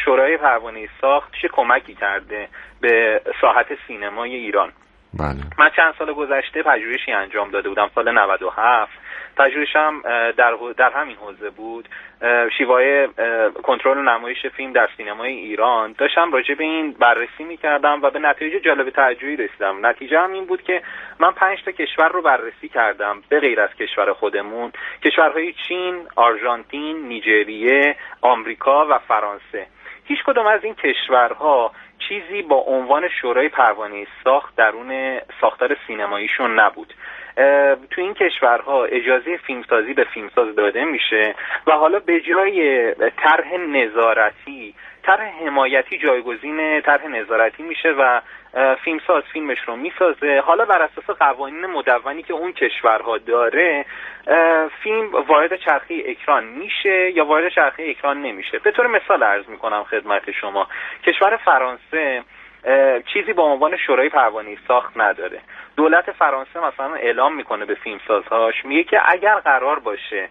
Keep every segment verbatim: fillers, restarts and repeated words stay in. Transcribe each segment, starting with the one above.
شورای پروانه ساخت چه کمکی کرده به ساحت سینمای ایران. بله. من چند سال گذشته پژوهشی انجام داده بودم، سال نود و هفت. پژوهشم در در همین حوزه بود، شیوه کنترل نمایش فیلم در سینمای ایران. داشتم راجع به این بررسی می‌کردم و به نتایج جالب توجهی رسیدم. نتیجه هم این بود که من پنج تا کشور رو بررسی کردم به غیر از کشور خودمون، کشورهای چین، آرژانتین، نیجریه، آمریکا و فرانسه. هیچ کدام از این کشورها چیزی با عنوان شورای پروانه ساخت درون ساختار سینماییشون نبود. تو این کشورها اجازه فیلمسازی به فیلمساز داده میشه و حالا به جای طرح نظارتی، طرح حمایتی جایگزین طرح نظارتی میشه و فیلمساز فیلمش رو میسازه. حالا بر اساس قوانین مدونی که اون کشورها داره فیلم وارد چرخه اکران میشه یا وارد چرخه اکران نمیشه. به طور مثال عرض میکنم خدمت شما، کشور فرانسه چیزی با عنوان شورای پروانه ساخت نداره. دولت فرانسه مثلا اعلام میکنه به فیلمسازهاش، میگه که اگر قرار باشه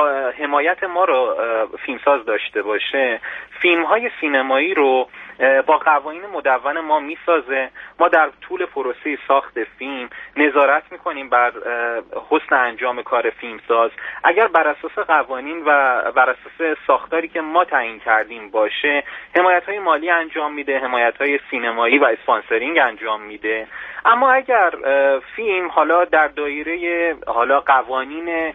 حمایت ما رو فیلمساز داشته باشه، فیلم‌های سینمایی رو با قوانین مدون ما میسازه. ما در طول پروسه ساخت فیلم نظارت میکنیم بر حسن انجام کار فیلمساز. اگر بر اساس قوانین و بر اساس ساختاری که ما تعیین کردیم باشه، حمایت‌های مالی انجام میده، حمایت‌های سینمایی و اسپانسرینگ انجام میده. اما اگر فیلم حالا در دایره حالا قوانین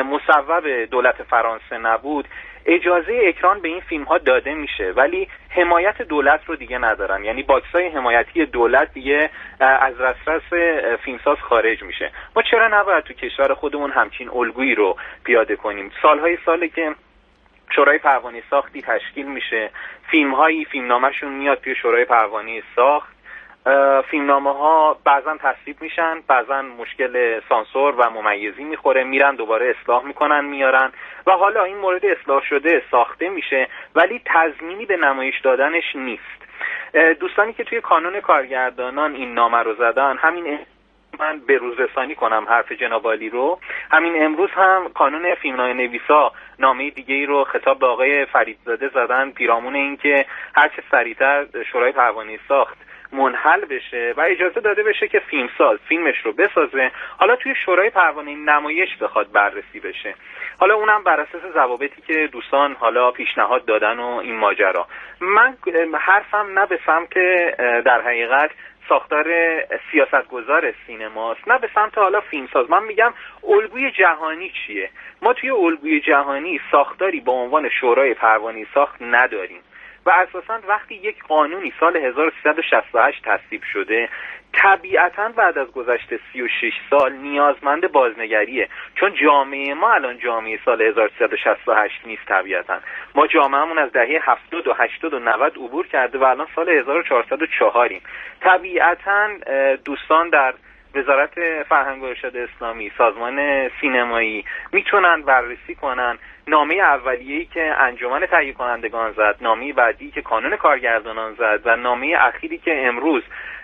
مصوب دولت فرانسه نبود، اجازه اکران به این فیلم ها داده میشه ولی حمایت دولت رو دیگه ندارن، یعنی باکسای حمایتی دولت دیگه از دسترس فیلمساز خارج میشه. ما چرا نباید تو کشور خودمون همچین الگویی رو پیاده کنیم؟ سالهای ساله که شورای پروانه ساختی تشکیل میشه، فیلم هایی فیلمنامه‌شون میاد توی شورای پروانه ساخت، فیلمنامه ها بعضا تصویب میشن، بعضا مشکل سانسور و ممیزی میخوره، میرن دوباره اصلاح میکنن میارن و حالا این مورد اصلاح شده ساخته میشه ولی تضمینی به نمایش دادنش نیست. دوستانی که توی کانون کارگردانان این نامه رو زدن، همین من به روز رسانی کنم حرف جناب عالی رو، همین امروز هم کانون فیلمنامه نویسا نامه دیگه ای رو خطاب به آقای فریدزاده زدن پیرامون این که هر چه سریعتر شورای پروانه ساخت منحل بشه و اجازه داده بشه که فیلمساز فیلمش رو بسازه، حالا توی شورای پروانه نمایش بخواد بررسی بشه. حالا اونم بر اساس ضوابطی که دوستان حالا پیشنهاد دادن و این ماجرا. من حرفم نه به سمت در حقیقت ساختار سیاستگزار سینماست، نه به سمت حالا فیلمساز. من میگم الگوی جهانی چیه؟ ما توی الگوی جهانی ساختاری با عنوان شورای پروانه ساخت نداریم و اساساً وقتی یک قانونی سال هزار و سیصد و شصت و هشت تصویب شده، طبیعتاً بعد از گذشت سی و شش سال نیازمند بازنگریه، چون جامعه ما الان جامعه سال هزار و سیصد و شصت و هشت نیست. طبیعتاً ما جامعهمون از دهه هفتاد و هشتاد و نود عبور کرده و الان سال هزار و چهارصد و چهاریم. طبیعتاً دوستان در وزارت فرهنگ و ارشاد اسلامی، سازمان سینمایی میتونن بررسی کنن نامه اولیه‌ای که انجمن تهیه کنندگان زد، نامه بعدی که کانون کارگردانان زد و نامه اخیری که امروز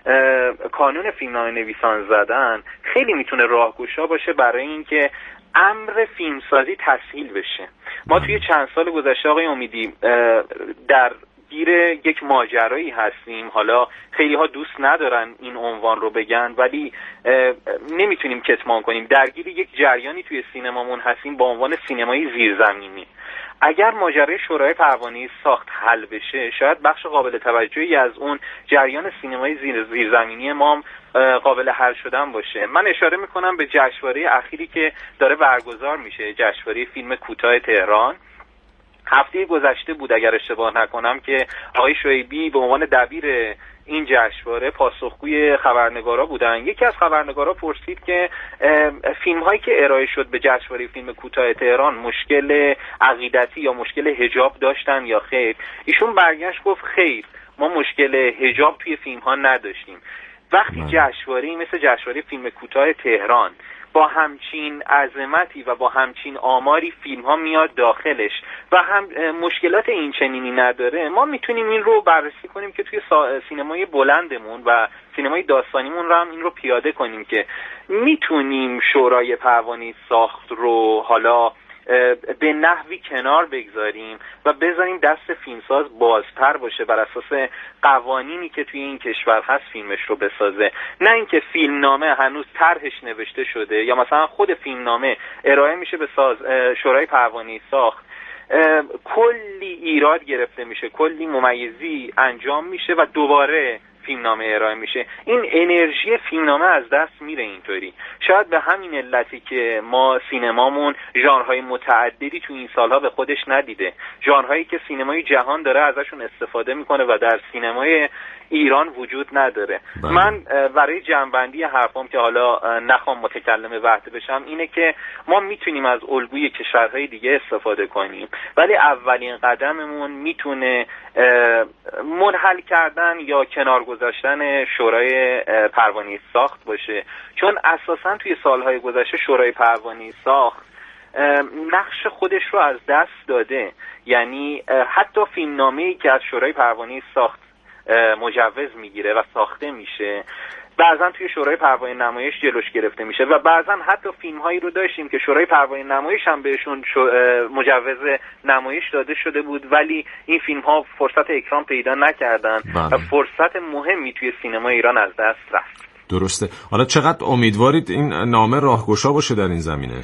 کانون فیلمنامه نویسان زدن، خیلی میتونه راهگشا باشه برای اینکه امر فیلمسازی تسهیل بشه. ما توی چند سال گذشته آقای امیدی در گیر یک ماجرایی هستیم، حالا خیلی ها دوست ندارن این عنوان رو بگن ولی نمیتونیم کتمان کنیم، درگیر یک جریانی توی سینمامون هستیم با عنوان سینمای زیرزمینی. اگر ماجرای شورای پروانه ساخت حل بشه، شاید بخش قابل توجهی از اون جریان سینمای زیر زیرزمینی ما قابل حل شدن باشه. من اشاره میکنم به جشنواره اخیری که داره برگزار میشه، جشنواره فیلم کوتاه تهران. هفته گذشته بود اگر اشتباه نکنم که آقای شعیبی به عنوان دبیر این جشنواره پاسخگوی خبرنگارا بودن. یکی از خبرنگارا پرسید که فیلم هایی که ارائه شد به جشنواره فیلم کوتاه تهران مشکل عقیدتی یا مشکل حجاب داشتن یا خیر. ایشون برگشت گفت خیر، ما مشکل حجاب توی فیلم ها نداشتیم. وقتی جشنواره مثل جشنواره فیلم کوتاه تهران با همچین عظمتی و با همچین آماری فیلم ها میاد داخلش و هم مشکلات این چنینی نداره، ما میتونیم این رو بررسی کنیم که توی سینمای بلندمون و سینمای داستانیمون رو هم این رو پیاده کنیم که میتونیم شورای پروانه ساخت رو حالا به نحوی کنار بگذاریم و بذاریم دست فیلمساز بازتر باشه بر اساس قوانینی که توی این کشور هست فیلمش رو بسازه، نه اینکه فیلمنامه هنوز طرحش نوشته شده یا مثلا خود فیلمنامه ارائه میشه به ساز شورای پروانه ساخت، کلی ایراد گرفته میشه، کلی ممیزی انجام میشه و دوباره فیلمنامه ارائه میشه. این انرژی فیلمنامه از دست میره اینطوری. شاید به همین علتی که ما سینمامون ژانرهای متعددی تو این سالها به خودش ندیده، ژانرهایی که سینمای جهان داره ازشون استفاده میکنه و در سینمای ایران وجود نداره. بله. من برای جمع‌بندی حرفام که حالا نخوام متکلم وحده بشم اینه که ما میتونیم از الگوی کشورهای دیگه استفاده کنیم، ولی اولین قدممون میتونه منحل کردن یا کنار گذاشتن شورای پروانه ساخت باشه، چون اساساً توی سالهای گذشته شورای پروانه ساخت نقش خودش رو از دست داده. یعنی حتی فیلمنامه‌ای که از شورای پروانه ساخت مجوز میگیره و ساخته میشه بعضا توی شورای پروانه نمایش جلوش گرفته میشه و بعضا حتی فیلم هایی رو داشتیم که شورای پروانه نمایش هم بهشون مجوز نمایش داده شده بود ولی این فیلم ها فرصت اکران پیدا نکردن و فرصت مهمی توی سینما ایران از دست رفت. درسته. حالا چقدر امیدوارید این نامه راهگشا باشه در این زمینه؟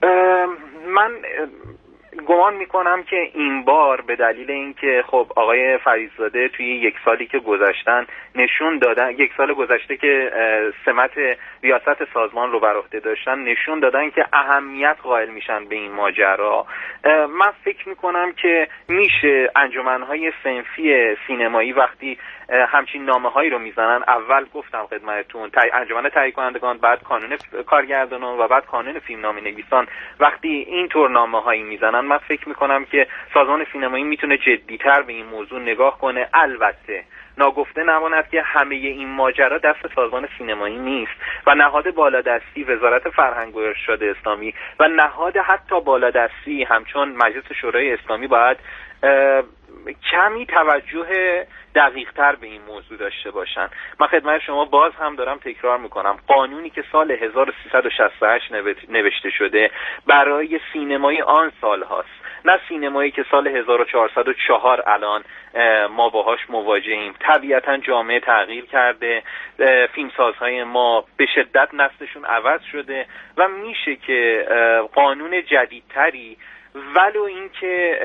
من گمان میکنم که این بار به دلیل اینکه خب آقای فریدزاده توی یک سالی که گذشتن نشون دادن، یک سال گذشته که سمت ریاست سازمان رو بر عهده داشتن نشون دادن که اهمیت قائل میشن به این ماجرا. من فکر میکنم که میشه انجمنهای صنفی سینمایی وقتی همچین نامه هایی رو میزنن، اول گفتم خدمتتون انجمن تهیه کنندگان، بعد کانون کارگردانان و بعد کانون فیلمنامه نویسان، وقتی این طور نامه هایی میزنن من فکر میکنم که سازمان سینمایی میتونه جدی‌تر به این موضوع نگاه کنه. البته ناگفته نماند که همه این ماجرا دست سازمان سینمایی نیست و نهاد بالادستی وزارت فرهنگ و ارشاد اسلامی و نهاد حتی بالادستی همچون مجلس شورای اسلامی باید کمی توجه دقیق تر به این موضوع داشته باشن. من خدمت شما باز هم دارم تکرار میکنم، قانونی که سال هزار و سیصد و شصت و هشت نوشته شده برای سینمای آن سال هاست، نه سینمایی که سال هزار و چهارصد و چهار الان ما باهاش مواجهیم. طبیعتا جامعه تغییر کرده، فیلمسازهای ما به شدت نسلشون عوض شده و میشه که قانون جدیدتری ولو اینکه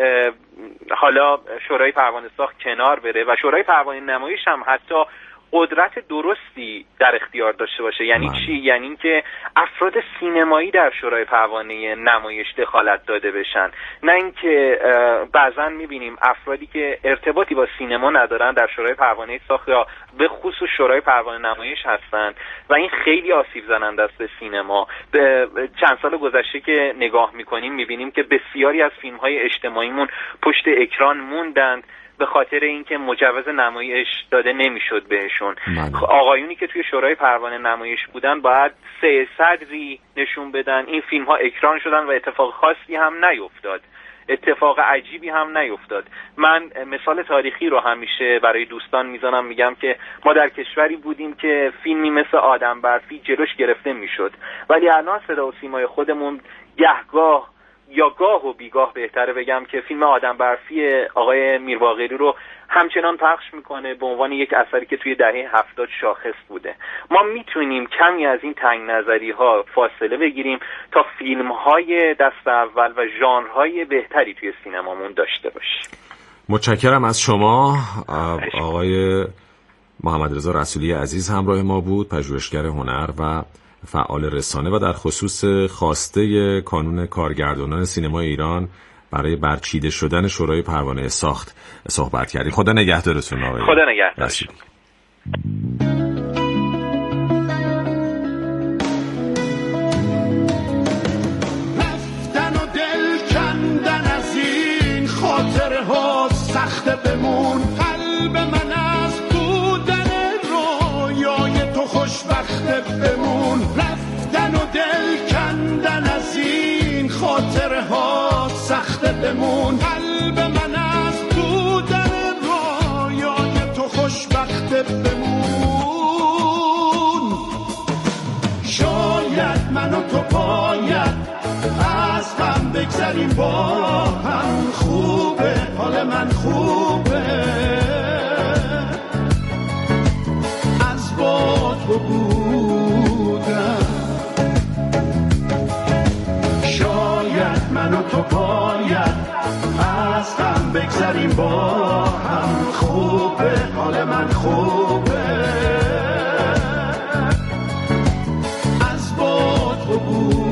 حالا شورای پروانه ساخت کنار بره و شورای پروانه نمایش هم حتی قدرت درستی در اختیار داشته باشه. یعنی من. چی؟ یعنی اینکه افراد سینمایی در شورای پروانه نمایش دخالت داده بشن، نه اینکه بعضا میبینیم افرادی که ارتباطی با سینما ندارن در شورای پروانه ساخت یا به خصوص شورای پروانه نمایش هستن و این خیلی آسیب زننده است به سینما. به چند سال گذشته که نگاه میکنیم میبینیم که بسیاری از فیلم‌های اجتماعیمون پشت اکران موندند به خاطر اینکه مجوز نمایش داده نمیشد بهشون. آقایونی که توی شورای پروانه نمایش بودن باید سه صدری نشون بدن، این فیلم ها اکران شدن و اتفاق خاصی هم نیفتاد، اتفاق عجیبی هم نیفتاد. من مثال تاریخی رو همیشه برای دوستان میزنم، میگم که ما در کشوری بودیم که فیلمی مثل آدم برفی جلوش گرفته میشد، ولی الان صدا و سیمای خودمون گهگاه یا گاه و بیگاه بهتره بگم که فیلم آدم برفی آقای میرباقری رو همچنان پخش میکنه به عنوان یک اثری که توی دهه هفتاد شاخص بوده. ما میتونیم کمی از این تنگ نظری ها فاصله بگیریم تا فیلم های دست اول و ژانرهای بهتری توی سینمامون داشته باشیم. متشکرم از شما. آقای محمد رضا رسولی عزیز همراه ما بود، پژوهشگر هنر و فعال رسانه، و در خصوص خواسته کانون کارگردانان سینما ایران برای برچیده شدن شورای پروانه ساخت صحبت کردیم. خدا نگهدارتون آقای. خدا نگهدار. رفتن و دل کندن از این خاطره ها سخت بمون، قلب من از بودن رویای تو خوشبخت بمون. رفتن و دل کندن از این خاطره ها سخت بمون، قلب من از بودن رویای تو خوشبخت بمون. شاید من و تو باید از هم بگذریم بگذریم با هم، خوبه حال من خوبه، از با تو بودم، شاید من و تو باید از هم بگذریم با هم، خوبه حال من خوبه، از با تو بودم.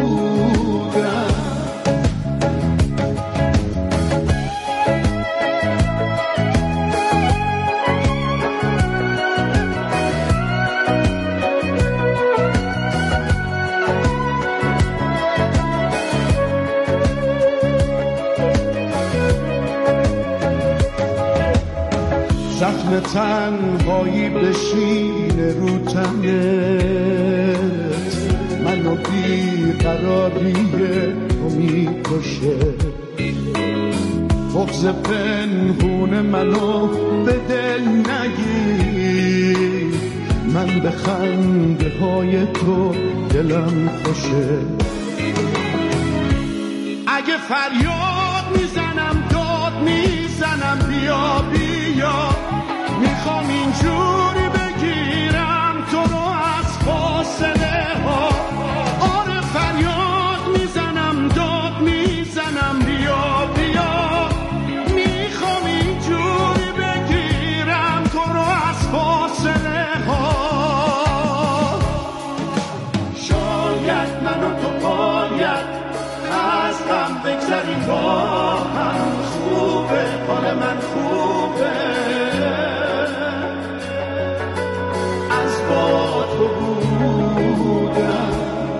زخم تنهایی بشینه رو تنت، منو بیقراریه تو میکشه، بغض پنهون منو به دل نگیر، من به خنده های تو دلم خوشه. اگه فریاد میزنم داد میزنم بیا بیا، میخوام اینجوری بگیرم تو رو از فاصله ها، آره فریاد میزنم داد میزنم بیا بیا، میخوام اینجوری بگیرم تو رو از فاصله ها، شاید من و تو باید از هم بگذریم با هم، خوبه حال من خوبه، با تو بودم،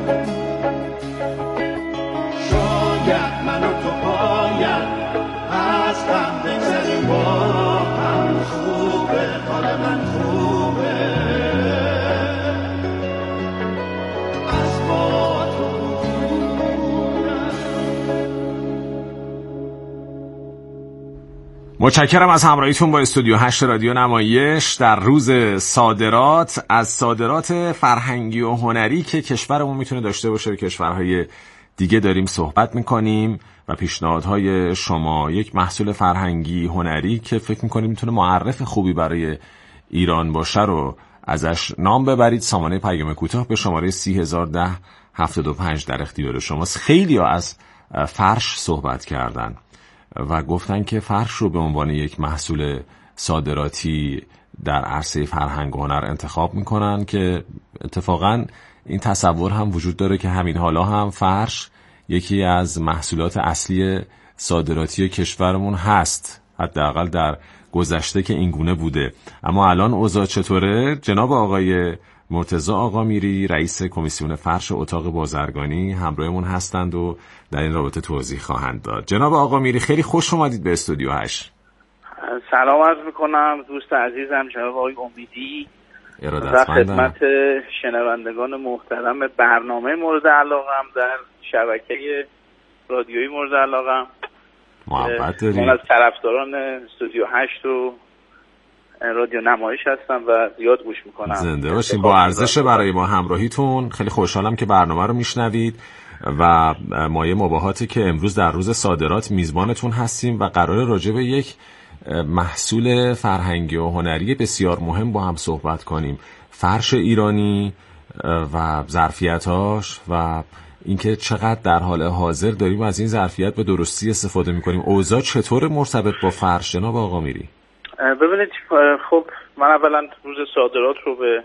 شاید من و تو باید از هم بگذریم با هم، خوبه حال من خوبه، از با تو بودم. متشکرم از همراهیتون با استودیو هشت رادیو نمایش در روز صادرات. از صادرات فرهنگی و هنری که کشورمون میتونه داشته باشه به کشورهای دیگه داریم صحبت میکنیم و پیشنهادهای شما یک محصول فرهنگی هنری که فکر میکنیم میتونه معرف خوبی برای ایران باشه رو ازش نام ببرید. سامانه پیام کوتاه به شماره سی هزار و ده هفتاد و پنج در اختیار شماست. خیلی ها از فرش صحبت کردن و گفتن که فرش رو به عنوان یک محصول صادراتی در عرصه فرهنگ و هنر انتخاب میکنن که اتفاقا این تصور هم وجود داره که همین حالا هم فرش یکی از محصولات اصلی صادراتی کشورمون هست، حداقل در گذشته که اینگونه بوده. اما الان اوضاع چطوره؟ جناب آقای مرتضی آقامیری رئیس کمیسیون فرش اتاق بازرگانی همراهمون هستند و در این رابطه توضیح خواهند داد. جناب آقامیری خیلی خوش اومدید به استودیو هشت. سلام عرض میکنم دوست عزیزم جناب آقای امیدی و خدمت شنوندگان محترم برنامه مورد علاقم در شبکه رادیویی مورد علاقم. محبت دارید. من از طرفداران استودیو هشت و رادیو نمایش هستم و زیاد گوش میکنم. زنده باشین. با ارزش برای ما همراهیتون. خیلی خوشحالم که برنامه رو میشنوید و مایه مباهاتی که امروز در روز صادرات میزبانتون هستیم و قراره راجع به یک محصول فرهنگی و هنری بسیار مهم با هم صحبت کنیم. فرش ایرانی و ظرفیتاش و اینکه چقدر در حال حاضر داریم از این ظرفیت به درستی استفاده میکنیم. اوضاع چطور مرتبط با فرش جناب آقامیری؟ ببینید خب من اولا روز صادرات رو به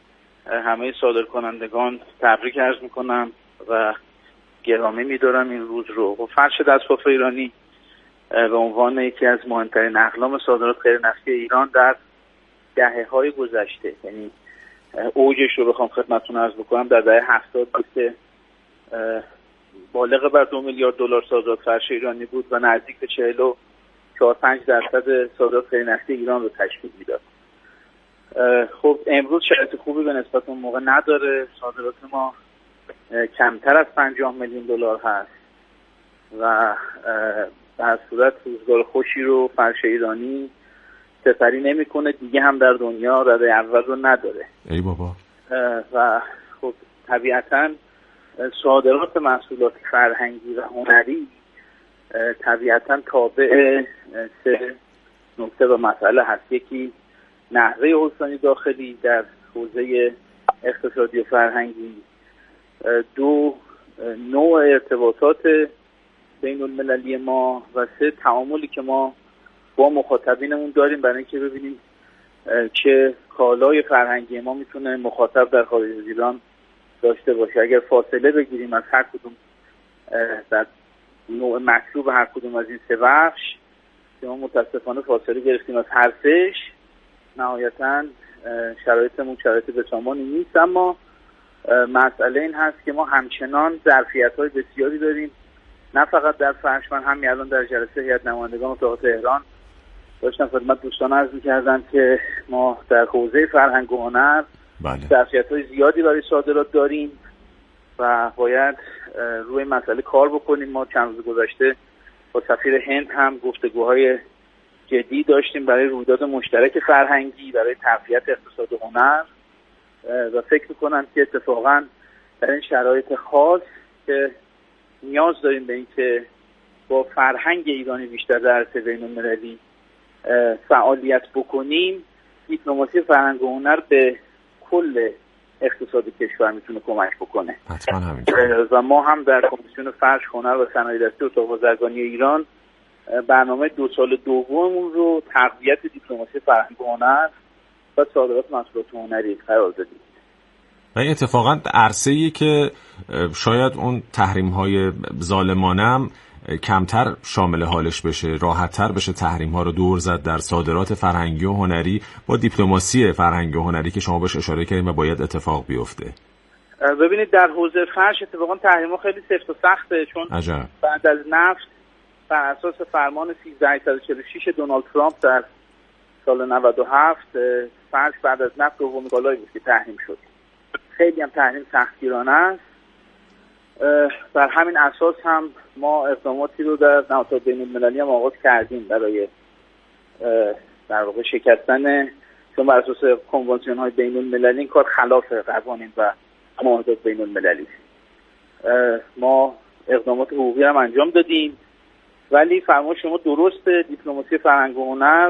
همه صادرکنندگان تبریک عرض میکنم و گرامی میدارم این روز رو. خب فرش دستباف ایرانی به عنوان یکی از مهمترین اقلام صادرات غیر نفتی ایران در دهه‌های گذشته، یعنی اوجش رو بخوام خدمتتون عرض بکنم در دهه هفتاد که بالغ بر دو میلیارد دلار صادرات فرش ایرانی بود و نزدیک به چهل و چهار پنج درصد صادرات غیر نفتی ایران رو تشکیل میداد. خب امروز شرایط خوبی به نسبت اون موقع نداره. صادرات ما کمتر از پنجاه میلیون دلار هست و در صورت روزگار خوشی رو فرش ایرانی سپری نمیکنه دیگه، هم در دنیا رده اول رو نداره. ای بابا. و خب طبیعتاً صادرات محصولات فرهنگی و هنری طبیعتاً تابع سه نکته و مسئله هست. یکی نحوه استانی داخلی در حوزه اقتصادی و فرهنگی، دو نوع ارتباطات بین المللی ما، و سه تعاملی که ما با مخاطبینمون داریم برای اینکه ببینیم چه کالای فرهنگی ما میتونه مخاطب در خارج از ایران داشته باشه. اگر فاصله بگیریم از هر کدوم در نوع مطلوب هر کدوم از این سه بخش که ما متاسفانه فاصله گرفتیم از هر سهش، نهایتاً شرایطمون شرایط بسامانی نیست. اما مسئله این هست که ما همچنان ظرفیت‌های بسیاری داریم، نه فقط در فرش. من همین الان در جلسه هیئت نمایندگان اتاق تهران داشتم خدمت دوستان عرض می‌کردم که ما در حوزه فرهنگ و هنر ظرفیت‌های زیادی برای صادرات داریم و باید روی مسئله کار بکنیم. ما چند روز گذشته با سفیر هند هم گفتگوهای جدی داشتیم برای رویداد مشترک فرهنگی برای تقویت اقتصاد و هنر و فکر می‌کنم که اتفاقاً در این شرایط خاص که نیاز داریم به اینکه با فرهنگ ایرانی بیشتر در عرصه بین‌المللی فعالیت بکنیم، دیپلماسی فرهنگ و هنر به کل اقتصاد کشور میتونه کمک بکنه. حتما همینطور. و ما هم در کمیسیون فرش، هنر و صنایع دستی اتاق بازرگانی ایران برنامه دو سال دوممون رو تقویت دیپلماسی فرهنگ و هنر و صادرات محصولات هنری قرار دادیم. و این اتفاقا عرصه‌ای که شاید اون تحریم‌های ظالمانه هم کمتر شامل حالش بشه، راحت‌تر بشه تحریم‌ها رو دور زد در صادرات فرهنگی و هنری با دیپلماسی فرهنگی و هنری که شما بهش اشاره کردین و باید اتفاق بیفته. ببینید در حوزه فرش اتفاقا تحریم‌ها خیلی سفت و سخته، چون عجب. بعد از نفت بر اساس فرمان سیزده هزار صد و چهل و شش دونالد ترامپ در سال نود و هفت فرش بعد از نفت دومین کالایی بود که تحریم شد. خیلی هم تحریم سختگیرانه است. بر همین اساس هم ما اقداماتی رو در نهادهای بین‌المللی هم آغاز کردیم برای در واقع شکستن، چون بر اساس کنوانسیون های بین‌المللی این کار خلاف قوانین و معاهدات بین‌المللی. ما اقدامات حقوقی هم انجام دادیم، ولی فرمان شما درسته، دیپلماسی فرهنگ و هنر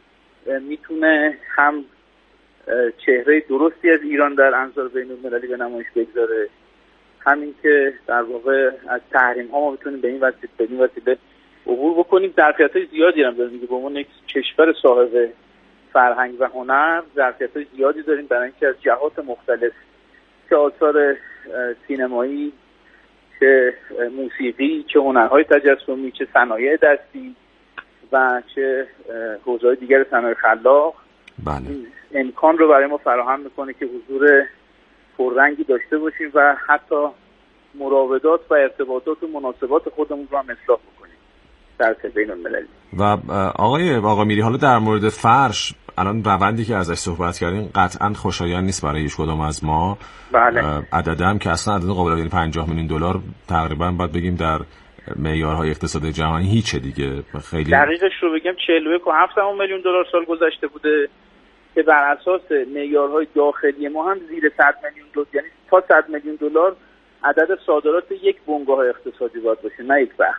میتونه هم چهره درستی از ایران در انظار بین‌المللی به نمایش بگذاره، همین که در واقع از تحریم ها ما بتونیم به این وسیله به این وسیله عبور بکنیم. ظرفیت‌های زیادی هم داریم به عنوان یک کشور صاحب فرهنگ و هنر، ظرفیت‌های زیادی داریم برای اینکه از جهات مختلف، چه آثار سینمایی، چه موسیقی، چه هنرهای تجسمی، چه صنایع دستی و چه حوزه‌های دیگر صنایع خلاق، بله، امکان رو برای ما فراهم میکنه که حضور پررنگی داشته باشیم و حتی مراودات و ارتباطات و مناسبات خودمون رو هم اصلاح بکنیم در بین المللی. و آقای آقا میری، حالا در مورد فرش الان روندی که ازش صحبت کردین قطعا خوشایند نیست برای هیچ کدوم از ما. بله. عددم که اصلا عدد قابل، یعنی پنجاه میلیون دلار تقریبا باید بگیم در معیارهای اقتصاد جهانی هیچه دیگه. خیلی دقیقش رو بگم چهل و یک و هفت میلیون دلار سال گذشته بوده که بر اساس معیارهای داخلی ما هم زیر صد میلیون دلار، یعنی تا صد میلیون دلار عدد صادرات یک بنگاه اقتصادی باید باشه، نه یک بخش.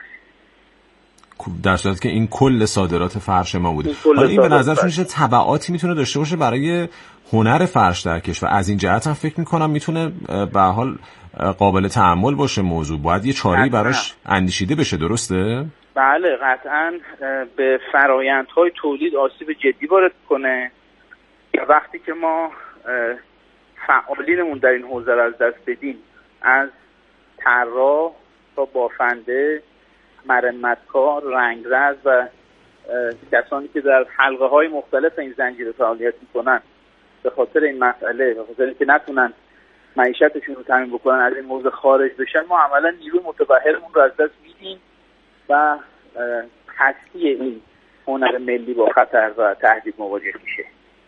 در صورتی که این کل صادرات فرش ما بوده. حالا این به نظرشون چه تبعاتی میتونه داشته باشه برای هنر فرش در کشور؟ از این جهت هم فکر میکنم میتونه به حال قابل تأمل باشه موضوع، باید یه چاره‌ای براش اندیشیده بشه، درسته؟ بله قطعاً به فرآیندهای تولید آسیب جدی وارد کنه. وقتی که ما فعالینمون در این حوزه رو از دست بدیم، از طراح تا بافنده، مرمتکار، رنگرز و کسانی که در حلقه های مختلف این زنجیره فعالیت میکنن، به خاطر این مسئله، به خاطر اینکه نتونن معیشتشون رو تامین بکنن، از این موضوع خارج بشن، ما عملا نیروی متبهرمون رو از دست میدیم و هستی این هنر ملی با خطر و تهدید مواجه میشه.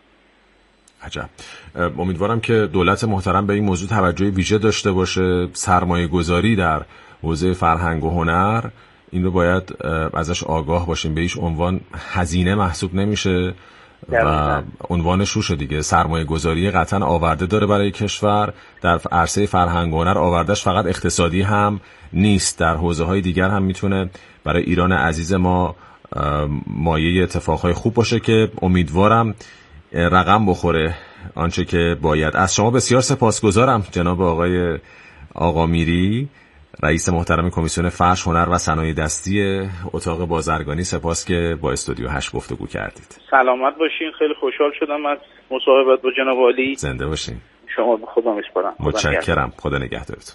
عجب. امیدوارم که دولت محترم به این موضوع توجه ویژه داشته باشه. سرمایه گذاری در حوزه فرهنگ و هنر، این رو باید ازش آگاه باشیم، به هیچ عنوان هزینه محسوب نمیشه و عنوانش روشه دیگه، سرمایه گذاری قطعا آورده داره برای کشور. در عرصه فرهنگ و هنر آوردهش فقط اقتصادی هم نیست، در حوزه های دیگر هم میتونه برای ایران عزیز ما مایه اتفاقهای خوب باشه که امیدوارم رقم بخوره آنچه که باید. از شما بسیار سپاسگزارم جناب آقای آقامیری، رئیس محترم کمیسیون فرش، هنر و صنایع دستی اتاق بازرگانی. سپاس که با استودیو هشت گفتگو کردید. سلامت باشین، خیلی خوشحال شدم از مصاحبت با جناب عالی. زنده باشین. شما به خدا میسپارم. متشکرم. خدا نگهدارتون.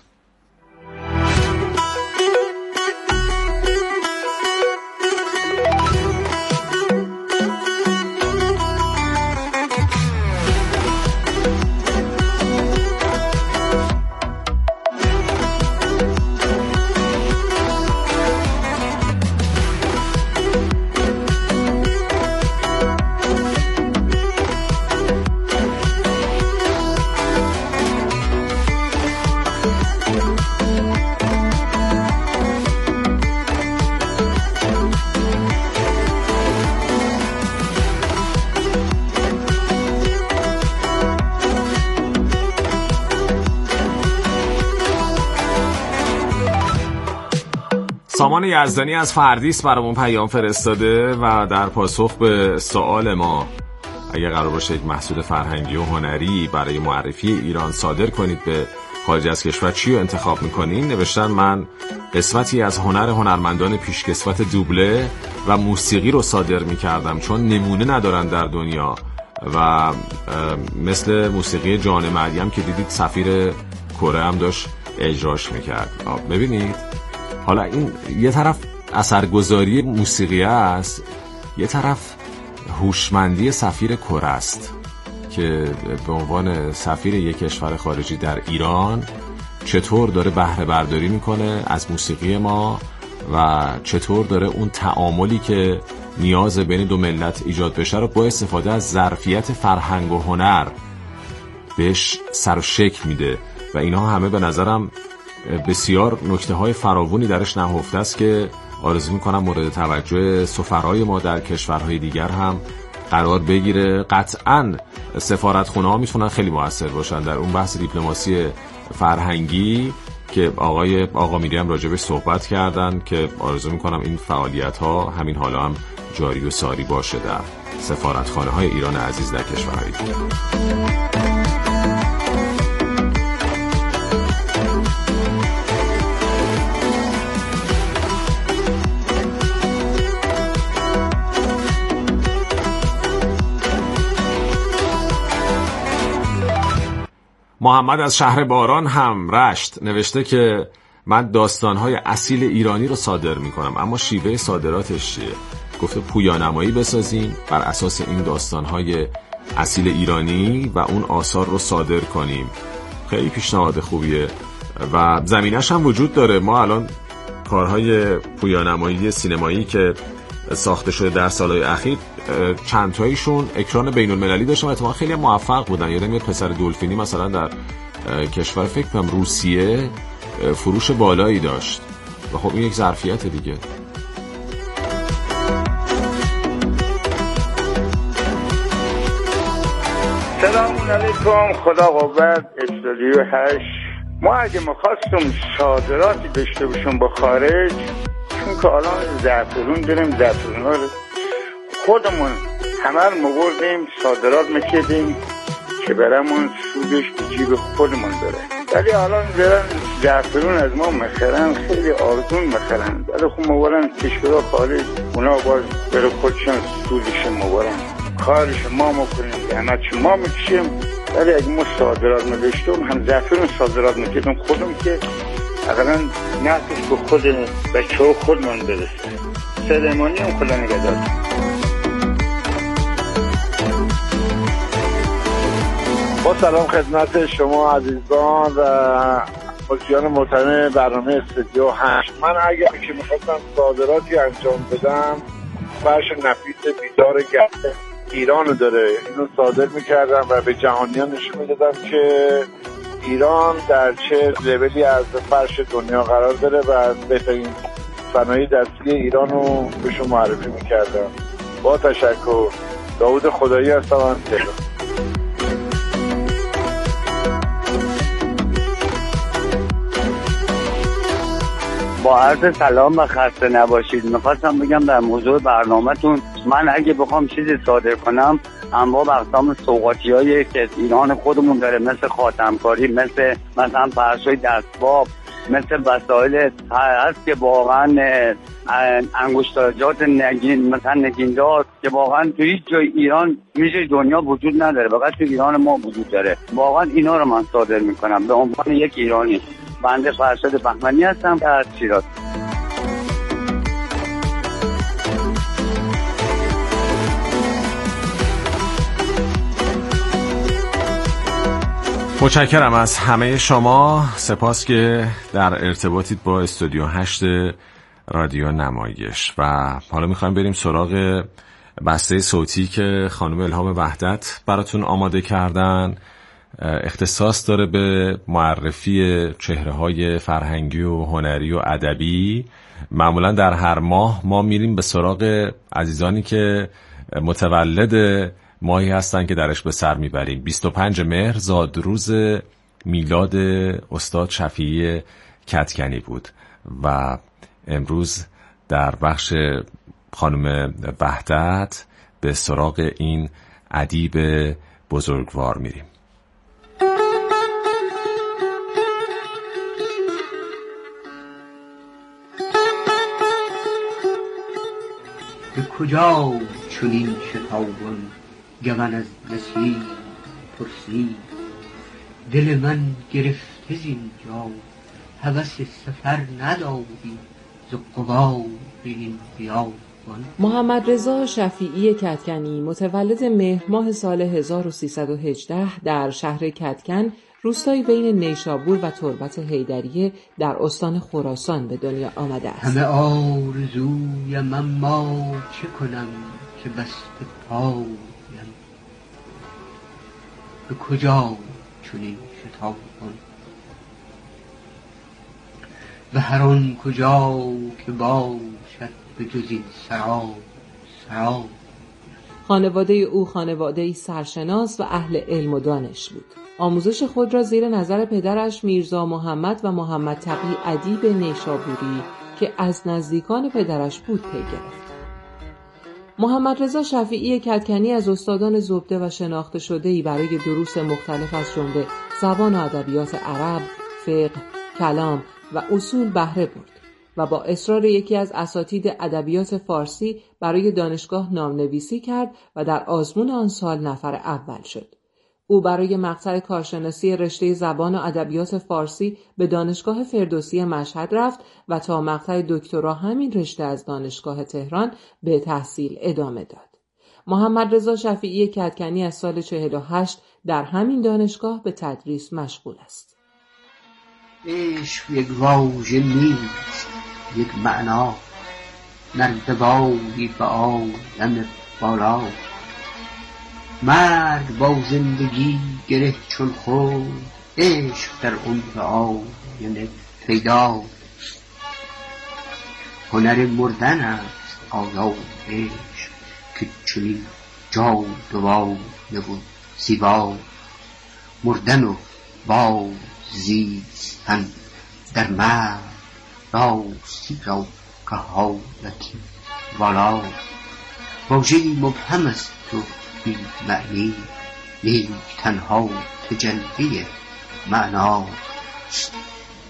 سامان یزدانی از فردیس برامون پیام فرستاده و در پاسخ به سوال ما اگه قرار باشه یک محصول فرهنگی و هنری برای معرفی ایران صادر کنید به خارج از کشور چی رو انتخاب میکنین، نوشتن من قسمتی از هنر هنرمندان پیشکسوت دوبله و موسیقی رو صادر میکردم چون نمونه ندارن در دنیا و مثل موسیقی جان مریم که دیدید سفیر کره هم داشت اجراش میکرد. ببینید حالا این یه طرف اثرگذاری موسیقی است، یه طرف هوشمندی سفیر کره است که به عنوان سفیر یک کشور خارجی در ایران چطور داره بهره برداری میکنه از موسیقی ما و چطور داره اون تعاملی که نیاز بین دو ملت ایجاد بشه رو با استفاده از ظرفیت فرهنگ و هنر بهش سر و شکل میده و اینا همه به نظرم بسیار نکته های فراوانی درش نهفته است که آرزو میکنم مورد توجه سفرای ما در کشورهای دیگر هم قرار بگیره. قطعاً سفارتخونه ها میتونن خیلی موثر باشن در اون بحث دیپلماسی فرهنگی که آقای آقامیری هم راجبش صحبت کردن که آرزو میکنم این فعالیت ها همین حالا هم جاری و ساری باشه در سفارتخانه های ایران عزیز در کشورهای دیگر. محمد از شهر باران هم رشت نوشته که من داستانهای اصیل ایرانی رو صادر میکنم اما شیوه صادراتش چیه؟ گفته پویانمایی بسازیم بر اساس این داستانهای اصیل ایرانی و اون آثار رو صادر کنیم. خیلی پیشنهاد خوبیه و زمینش هم وجود داره. ما الان کارهای پویانمایی سینمایی که ساخته شده در سالهای اخیر چند تاییشون اکران بین المللی داشتن و اتفاقا خیلی موفق بودن. یادم میاد پسر دلفینی مثلا در کشور فکر کنم روسیه فروش بالایی داشت و خب این یک ظرفیت دیگه. سلام علیکم، خدا قوت. استودیو هشت. ما اگه می‌خواستیم صادراتی داشته باشیم با خارج، چون که الان زعفرون داریم، زعفرون ها خودمون همه رو مبردیم صادرات میکردیم که برامون سودش به جیب خودمون داره، ولی الان برن زعفرون از ما میخرن، خیلی آرزون میخرن، ولی خب مبارن کشورها خارج اونا باز برای خودشون سودش مبارن. کارش ما میکنیم، زحمت ما میکشیم، ولی اگه ما صادرات نداشتیم هم زعفرون صادرات میکردیم خودم که اقلا نفعش به خود بچه ها خودمون برسه. سلمانی هم خدا نگهدار. با سلام خدمت شما عزیزان و مجریان محترم برنامه استودیو هشت. من اگر که میخواستم صادراتی انجام بدم، فرش نفیس بیدار گرد ایران رو داره، اینو صادر میکردم و به جهانیان نشون میدادم که ایران در چه لولی از فرش دنیا قرار داره و بهترین صنایع دستی ایران رو بهشون معرفی میکردم. با تشکر. داوود خدایی هستم از تهران. با عرض سلام و خسته نباشید. میخواستم بگم در موضوع برنامه‌تون، من اگه بخوام چیزی صادر کنم انواع اقسام سوغاتی که ایران خودمون داره، مثل خاتمکاری، مثل مثلا فرشای دستباب، مثل وسایل هست که واقعا انگشتاجات نگین، مثلا نگیندار که واقعا توی هیچ جای ایران میشه دنیا وجود نداره، فقط توی ایران ما وجود داره. واقعا اینا رو من صادر میکنم به عنوان یک ایرانی. بنده فرشاد بهمنی هستم از شیراز. متشکرم از همه شما. سپاس که در ارتباطید با استودیو هشت رادیو نمایش. و حالا میخوایم بریم سراغ بسته صوتی که خانم الهام وحدت براتون آماده کردن. اختصاص داره به معرفی چهره‌های فرهنگی و هنری و ادبی. معمولا در هر ماه ما میریم به سراغ عزیزانی که متولد ماهی هستن که درش به سر میبریم. بیست و پنج مهر زادروز میلاد استاد شفیعی کدکنی بود و امروز در بخش خانم وحدت به سراغ این ادیب بزرگوار میریم. به کجا چنین شتابان گمن از نسیم پرسید، دل من گرفته زینجا هوس سفر نداری ز غبار این بیابان. محمد رضا شفیعی کدکنی متولد مهر ماه سال هزار و سیصد و هجده در شهر کدکن، روستایی بین نیشابور و تربت حیدریه در استان خراسان به دنیا آمده است. همه آرزوی من ما چه کنم که بسته پایم، به کجا چنین شتابان و هر آن کجا که باشد به جز این سرا سرا. خانواده او خانواده‌ای سرشناس و اهل علم و دانش بود. آموزش خود را زیر نظر پدرش میرزا محمد و محمد تقی ادیب نیشابوری که از نزدیکان پدرش بود پی گرفت. محمد رضا شفیعی کدکنی از استادان زبده و شناخته شده‌ای برای دروس مختلف از جمله زبان و ادبیات عرب، فقه، کلام و اصول بهره برد و با اصرار یکی از اساتید ادبیات فارسی برای دانشگاه نامنویسی کرد و در آزمون آن سال نفر اول شد. او برای مقطع کارشناسی رشته زبان و ادبیات فارسی به دانشگاه فردوسی مشهد رفت و تا مقطع دکترا همین رشته از دانشگاه تهران به تحصیل ادامه داد. محمد رضا شفیعی کدکنی از سال چهل و هشت در همین دانشگاه به تدریس مشغول است. عشق یک واژه نیست، یک معنا، نردبانی به عالم بالا. مرگ با زندگی گره چون خود، عشق در عمر آینه پیدا. هنر مردن است آیا عشق که چنین جاودانه بود زیبا. مردن و باز زیستن در مرگ راستی را که حالتی والا. واژه‌ای مبهم است و بی معنی، لیک تنها تجلی معناست.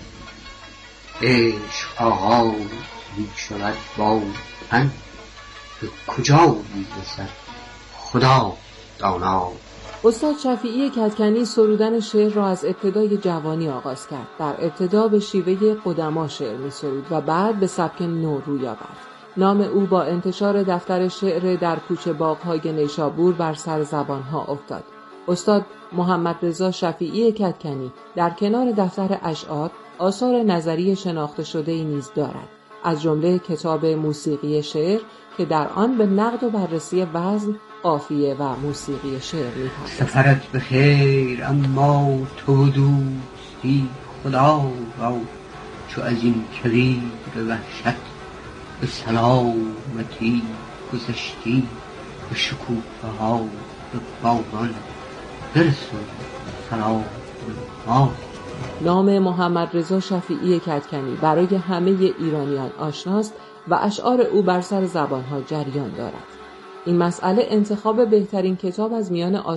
عشق آغاز می شود با تن، به کجا می رسد خدا دانا. استاد شفیعی کدکنی سرودن شعر را از ابتدای جوانی آغاز کرد. در ابتدا به شیوه قدما شعر می سرود و بعد به سبک نو روی آورد. نام او با انتشار دفتر شعر در کوچه باغ‌های نیشابور بر سر زبانها افتاد. استاد محمد رضا شفیعی کدکنی در کنار دفتر اشعار آثار نظری شناخته شده‌ای نیز دارد، از جمله کتاب موسیقی شعر که در آن به نقد و بررسی وزن، قافیه و موسیقی شعر می‌پردازد. سفرت به خیر اما تو دوستی خدا را، چو از این کویر وحشت به سلامتی گذشتی. به شکوفه ها به باران برسون سلام ما. نام محمد رضا شفیعی کدکنی برای همه ایرانیان آشناست و اشعار او بر سر زبانها جریان دارد. این مسئله انتخاب بهترین کتاب از میان